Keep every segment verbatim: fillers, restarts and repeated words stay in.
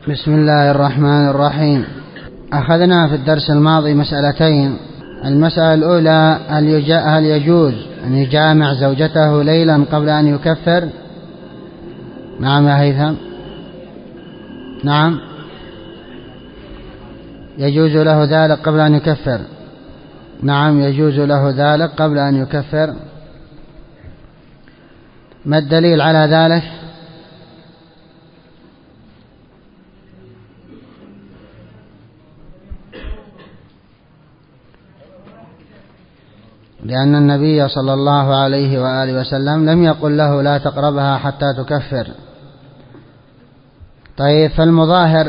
بسم الله الرحمن الرحيم. أخذنا في الدرس الماضي مسألتين. المسألة الأولى هل يجوز أن يجامع زوجته ليلا قبل أن يكفر؟ نعم يا هيثم. نعم يجوز له ذلك قبل أن يكفر. نعم يجوز له ذلك قبل أن يكفر. ما الدليل على ذلك؟ لأن النبي صلى الله عليه وآله وسلم لم يقل له لا تقربها حتى تكفر. طيب فالمظاهر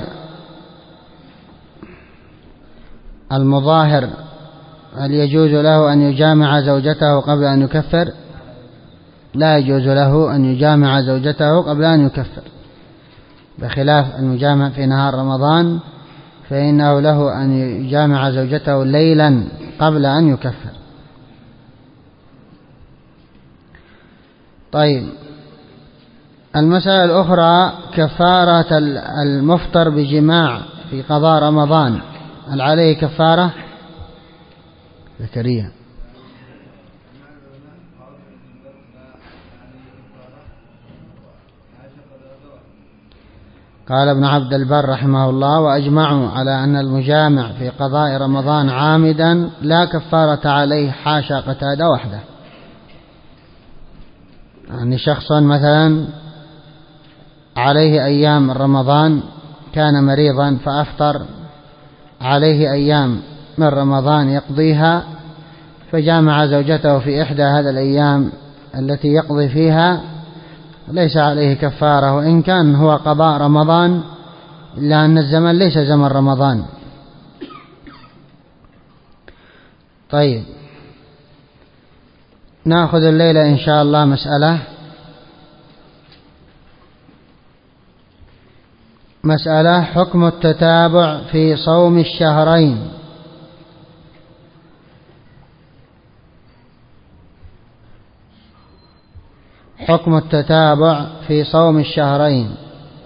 المظاهر هل يجوز له أن يجامع زوجته قبل أن يكفر؟ لا يجوز له أن يجامع زوجته قبل أن يكفر، بخلاف المجامع في نهار رمضان فإنه له أن يجامع زوجته ليلا قبل أن يكفر. طيب المسألة الأخرى كفارة المفطر بجماع في قضاء رمضان، هل عليه كفارة؟ زكريا. قال ابن عبد البر رحمه الله: وأجمعوا على أن المجامع في قضاء رمضان عامدا لا كفارة عليه حاشا قتادة وحده. يعني شخص مثلا عليه أيام رمضان كان مريضا فأفطر، عليه أيام من رمضان يقضيها فجامع زوجته في إحدى هذه الأيام التي يقضي فيها، ليس عليه كفارة وإن كان هو قضاء رمضان، إلا أن الزمن ليس زمن رمضان. طيب نأخذ الليلة إن شاء الله مسألة مسألة حكم التتابع في صوم الشهرين. حكم التتابع في صوم الشهرين.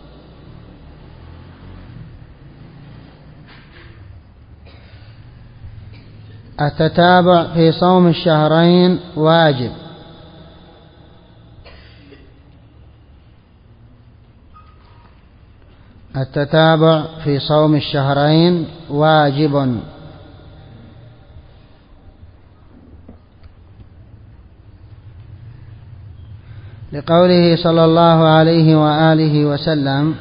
التتابع في صوم الشهرين واجب، التتابع في صوم الشهرين واجب، لقوله صلى الله عليه وآله وسلم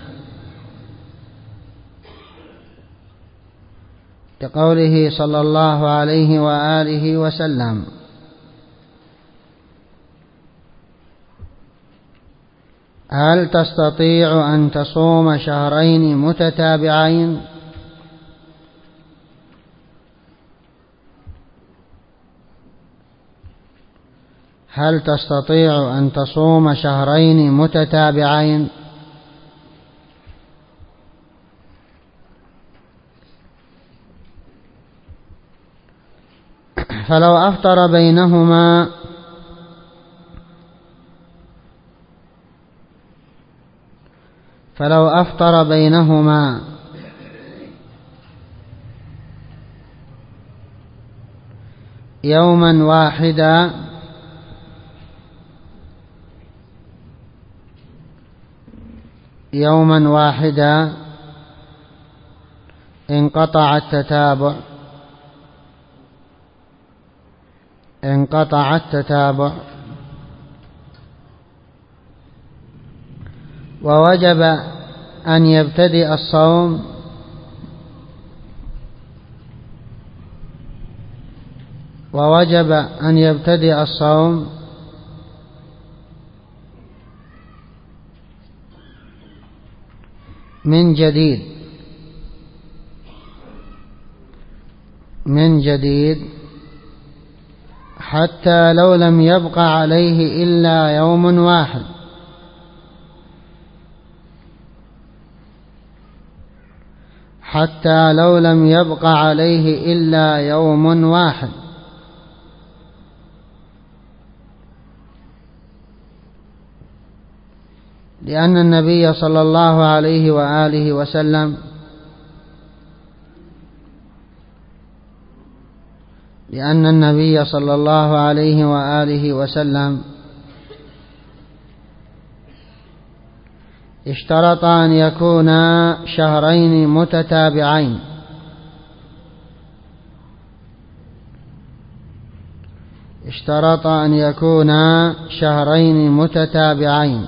لقوله صلى الله عليه وآله وسلم: هل تستطيع أن تصوم شهرين متتابعين؟ هل تستطيع أن تصوم شهرين متتابعين؟ فلو أفطر بينهما فلو أفطر بينهما يوما واحدا يوما واحدا انقطع التتابع انقطع التتابع ووجب أن يبتدئ الصوم ووجب أن يبتدئ الصوم من جديد من جديد حتى لو لم يبق عليه إلا يوم واحد حتى لو لم يبق عليه إلا يوم واحد لأن النبي صلى الله عليه وآله وسلم لأن النبي صلى الله عليه وآله وسلم اشترط أن يكونا شهرين متتابعين اشترط أن يكونا شهرين متتابعين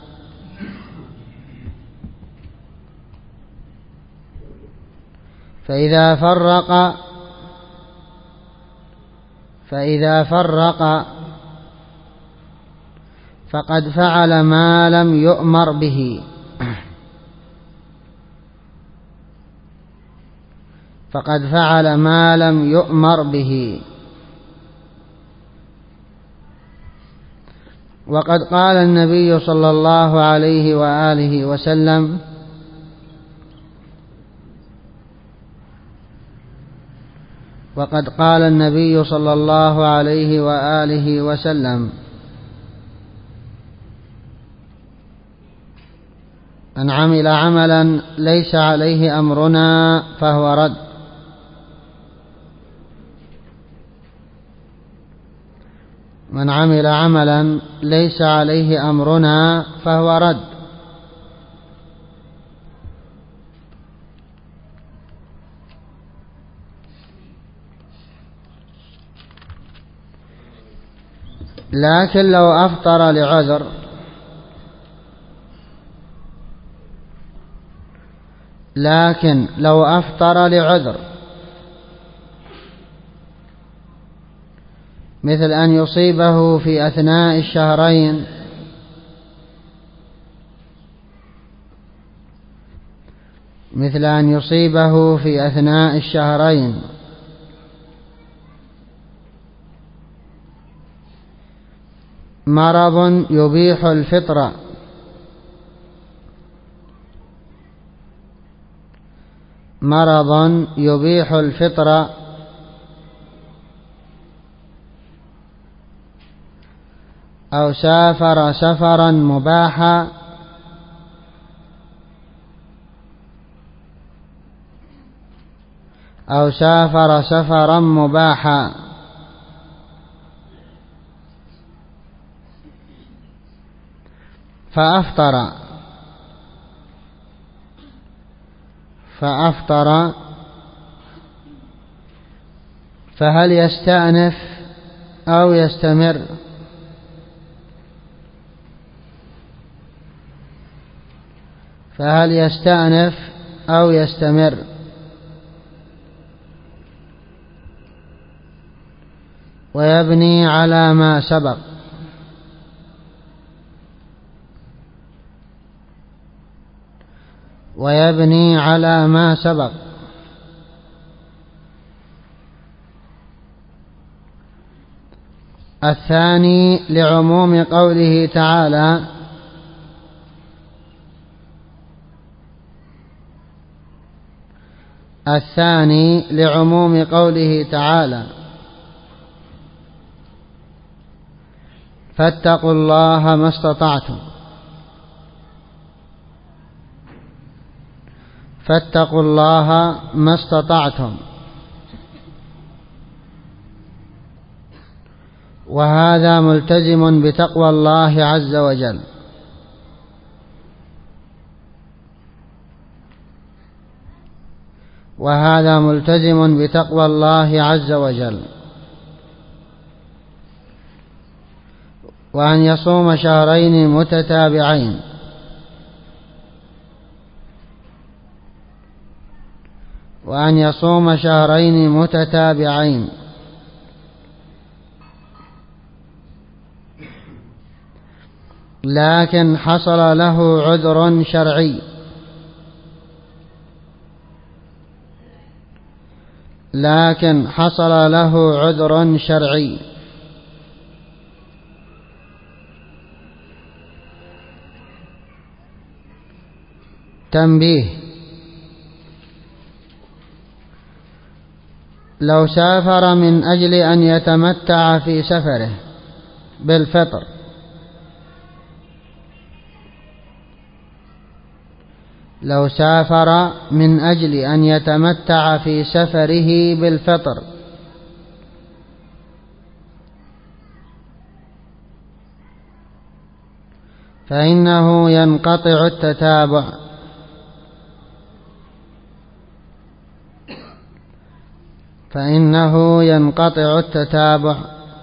فإذا فرق فإذا فرق فقد فعل ما لم يؤمر به فقد فعل ما لم يؤمر به وقد قال النبي صلى الله عليه وآله وسلم وقد قال النبي صلى الله عليه وآله وسلم من عمل عملا ليس عليه أمرنا فهو رد من عمل عملا ليس عليه أمرنا فهو رد لكن لو أفطر لعذر لكن لو أفطر لعذر مثل أن يصيبه في أثناء الشهرين مثل أن يصيبه في أثناء الشهرين مرض يبيح الفطر مرض يبيح الفطر أو سافر سفرا مباحا أو سافر سفرا مباحا فأفطر فأفطر فهل يستأنف أو يستمر؟ فهل يستأنف أو يستمر؟ ويبني على ما سبق ويبني على ما سبق الثاني لعموم قوله تعالى الثاني لعموم قوله تعالى فاتقوا الله ما استطعتم فاتقوا الله ما استطعتم وهذا ملتزم بتقوى الله عز وجل وهذا ملتزم بتقوى الله عز وجل وأن يصوم شهرين متتابعين وأن يصوم شهرين متتابعين لكن حصل له عذر شرعي لكن حصل له عذر شرعي تنبيه لو سافر من أجل أن يتمتع في سفره بالفطر لو سافر من أجل أن يتمتع في سفره بالفطر فإنه ينقطع التتابع فإنه ينقطع التتابع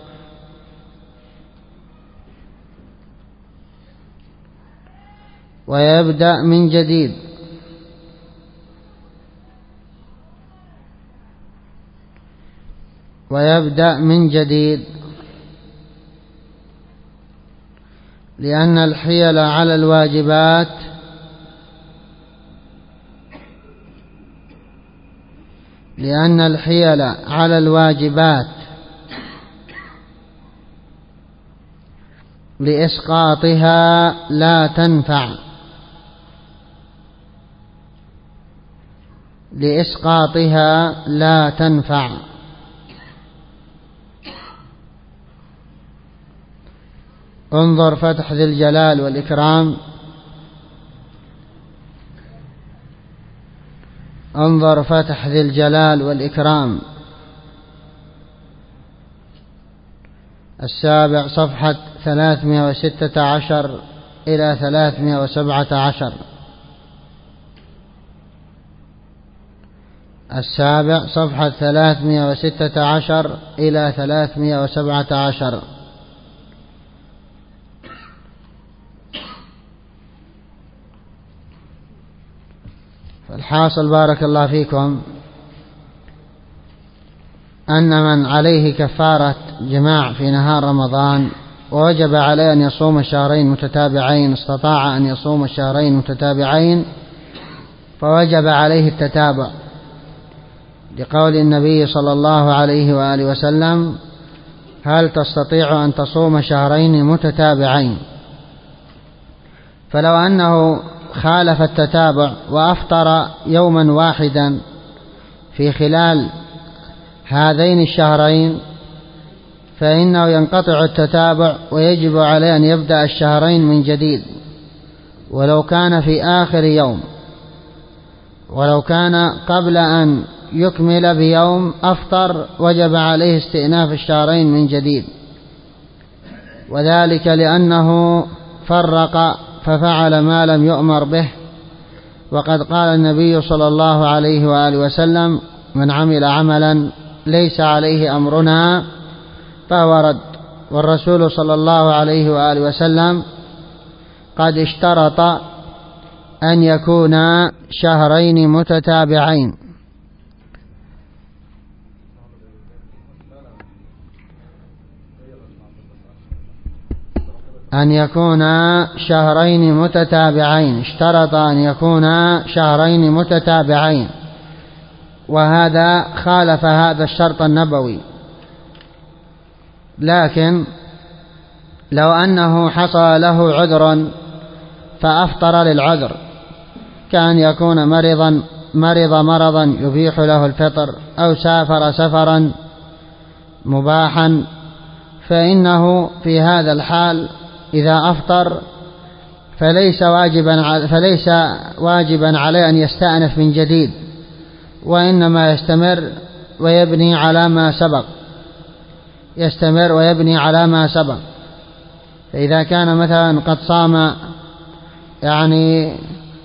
ويبدأ من جديد ويبدأ من جديد لأن الحيل على الواجبات لأن الحيل على الواجبات لإسقاطها لا تنفع لإسقاطها لا تنفع انظر فتح ذي الجلال والإكرام انظر فتح ذي الجلال والإكرام السابع صفحة ثلاثمائة وستة عشر إلى ثلاثمائة وسبعة عشر السابع صفحة ثلاثمائة وستة عشر إلى ثلاثمائة وسبعة عشر. فالحاصل بارك الله فيكم أن من عليه كفارة جماع في نهار رمضان ووجب عليه أن يصوم شهرين متتابعين استطاع أن يصوم الشهرين متتابعين فوجب عليه التتابع لقول النبي صلى الله عليه وآله وسلم هل تستطيع أن تصوم شهرين متتابعين؟ فلو أنه خالف التتابع وأفطر يوما واحدا في خلال هذين الشهرين فإنه ينقطع التتابع ويجب عليه أن يبدأ الشهرين من جديد ولو كان في آخر يوم ولو كان قبل أن يكمل بيوم أفطر وجب عليه استئناف الشهرين من جديد وذلك لأنه فرق ففعل ما لم يؤمر به وقد قال النبي صلى الله عليه وآله وسلم من عمل عملا ليس عليه أمرنا فهو رد والرسول صلى الله عليه وآله وسلم قد اشترط أن يكون شهرين متتابعين أن يكون شهرين متتابعين اشترط أن يكون شهرين متتابعين وهذا خالف هذا الشرط النبوي. لكن لو أنه حصل له عذر فأفطر للعذر كان يكون مرضا مرض مرضا يبيح له الفطر أو سافر سفرا مباحا فإنه في هذا الحال إذا أفطر فليس واجبا فليس واجبا عليه أن يستأنف من جديد وإنما يستمر ويبني على ما سبق يستمر ويبني على ما سبق. فإذا كان مثلا قد صام يعني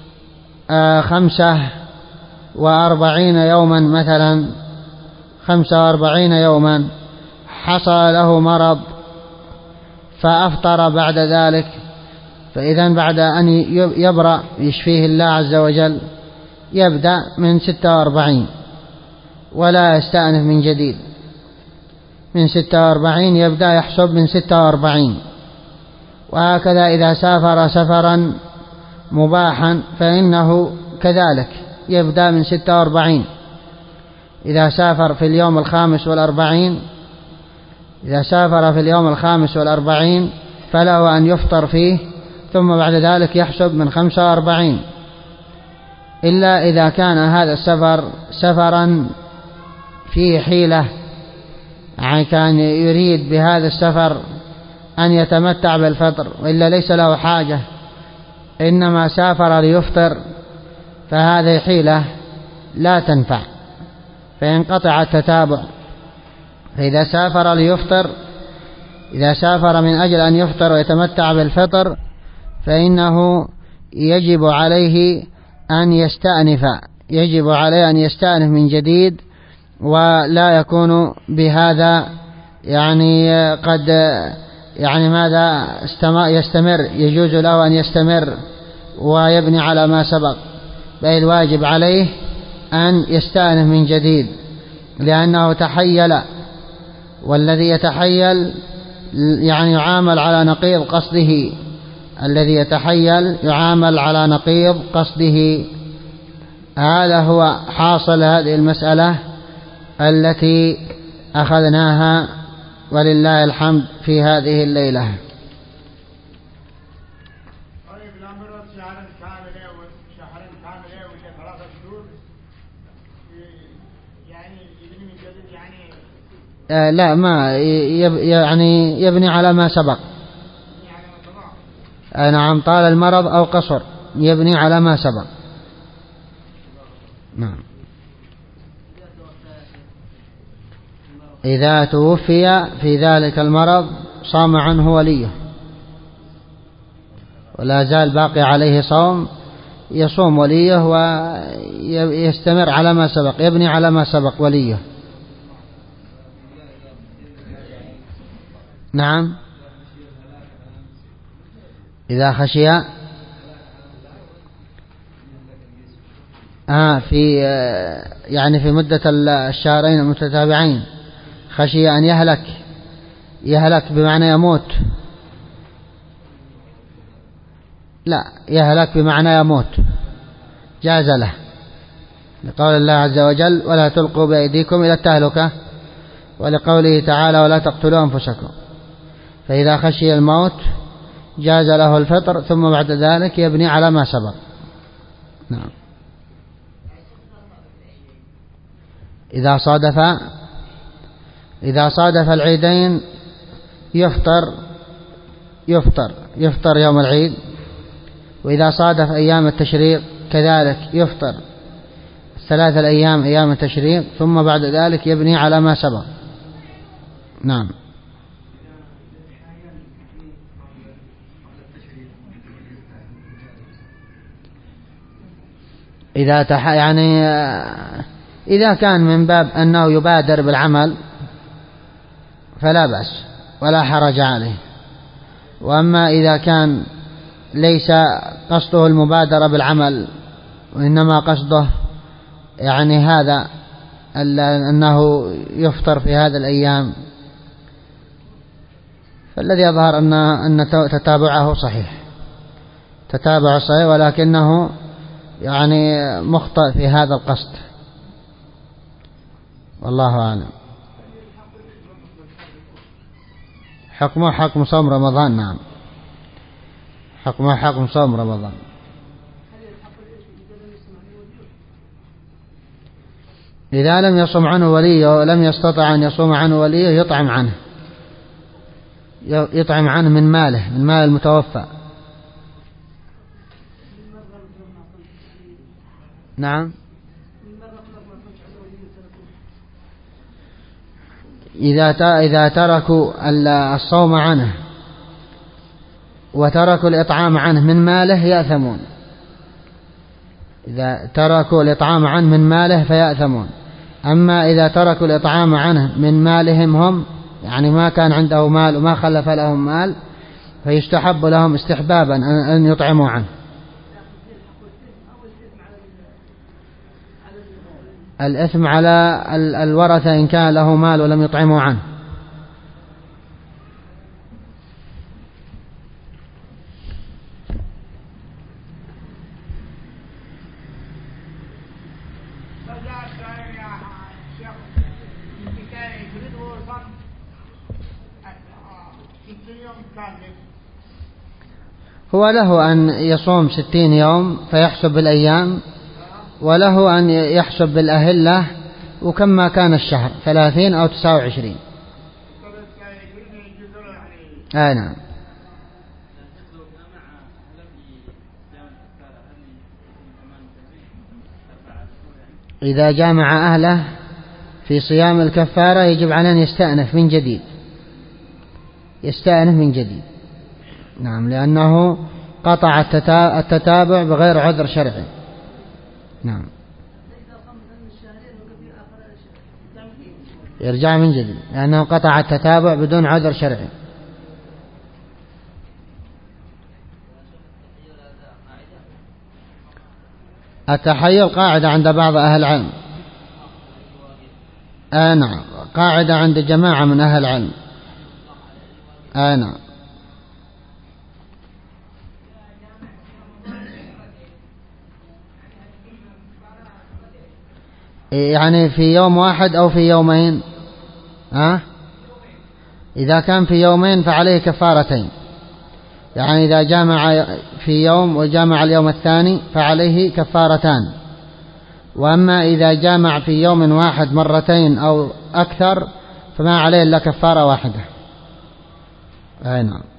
خمسة وأربعين يوما مثلا خمسة وأربعين يوما حصل له مرض فأفطر بعد ذلك فإذا بعد أن يبرأ يشفيه الله عز وجل يبدأ من ستة وأربعين ولا يستأنف من جديد من ستة وأربعين يبدأ يحسب من ستة وأربعين وهكذا إذا سافر سفرا مباحا فإنه كذلك يبدأ من ستة وأربعين إذا سافر في اليوم الخامس والأربعين إذا سافر في اليوم الخامس والأربعين فله أن يفطر فيه ثم بعد ذلك يحسب من خمسة وأربعين إلا إذا كان هذا السفر سفرا فيه حيلة يعني كان يريد بهذا السفر أن يتمتع بالفطر وإلا ليس له حاجة إنما سافر ليفطر فهذه حيلة لا تنفع، فينقطع التتابع. فإذا سافر ليفطر، إذا سافر من أجل أن يفطر ويتمتع بالفطر، فإنه يجب عليه أن يستأنف يجب عليه أن يستأنف من جديد، ولا يكون بهذا يعني قد يعني ماذا يستمر، يجوز له أن يستمر ويبني على ما سبق، بل الواجب عليه أن يستأنف من جديد، لأنه تحيل، والذي يتحيل يعني يعامل على نقيض قصده، الذي يتحيل يعامل على نقيض قصده. هذا هو حاصل هذه المسألة التي أخذناها ولله الحمد في هذه الليلة. آه لا، ما يعني يبني على ما سبق. آه نعم، طال المرض أو قصر يبني على ما سبق. نعم. إذا توفي في ذلك المرض صام عنه وليه، ولا زال باقي عليه صوم، يصوم وليه ويستمر على ما سبق، يبني على ما سبق وليه. نعم. إذا خشي آه في يعني في مدة الشهرين المتتابعين خشي أن يهلك، يهلك بمعنى يموت، لا، يهلك بمعنى يموت، جاز له، لقول الله عز وجل ولا تلقوا بأيديكم إلى التهلكة، ولقوله تعالى ولا تقتلوا أنفسكم. فإذا خشي الموت جاز له الفطر، ثم بعد ذلك يبني على ما سبق. نعم. إذا صادف إذا صادف العيدين يفطر يفطر يفطر يوم العيد، وإذا صادف أيام التشريق كذلك يفطر ثلاثة الأيام أيام التشريق، ثم بعد ذلك يبني على ما سبق. نعم. إذا تح يعني إذا كان من باب أنه يبادر بالعمل فلا بأس ولا حرج عليه، وأما إذا كان ليس قصده المبادرة بالعمل، وإنما قصده يعني هذا أنه يفطر في هذا الأيام، فالذي يظهر أن أن تتابعه صحيح، تتابع صحيح، ولكنه يعني مخطئ في هذا القصد، والله أعلم. حكمه حكم صوم رمضان. نعم، حكمه حكم صوم رمضان. إذا لم يصوم عنه وليه ولم يستطع أن يصوم عنه وليه يطعم عنه يطعم عنه من ماله، من مال المتوفى. نعم. إذا إذا تركوا الصوم عنه وتركوا الإطعام عنه من ماله يأثمون. إذا تركوا الإطعام عنه من ماله فيأثمون. أما إذا تركوا الإطعام عنه من مالهم هم، يعني ما كان عنده مال وما خلف لهم مال، فيستحب لهم استحبابا أن يطعموا عنه. الإثم على الورثة إن كان له مال ولم يطعموا عنه. هو له أن يصوم ستين يوم فيحسب بالأيام، وله أن يحسب بالأهلة، وكما كان الشهر ثلاثين أو تسعة وعشرين. آه نعم. إذا جامع أهله في صيام الكفارة يجب عليه أن يستأنف من جديد، يستأنف من جديد. نعم، لأنه قطع التتابع بغير عذر شرعي. نعم، يرجع من جديد لأنه قطع التتابع بدون عذر شرعي. التحيل قاعدة عند بعض أهل العلم. آه نعم، قاعدة عند جماعة من أهل العلم. آه نعم. يعني في يوم واحد أو في يومين؟ ها؟ إذا كان في يومين فعليه كفارتين، يعني إذا جامع في يوم وجامع اليوم الثاني فعليه كفارتان. وأما إذا جامع في يوم واحد مرتين أو أكثر فما عليه إلا كفارة واحدة. أي نعم.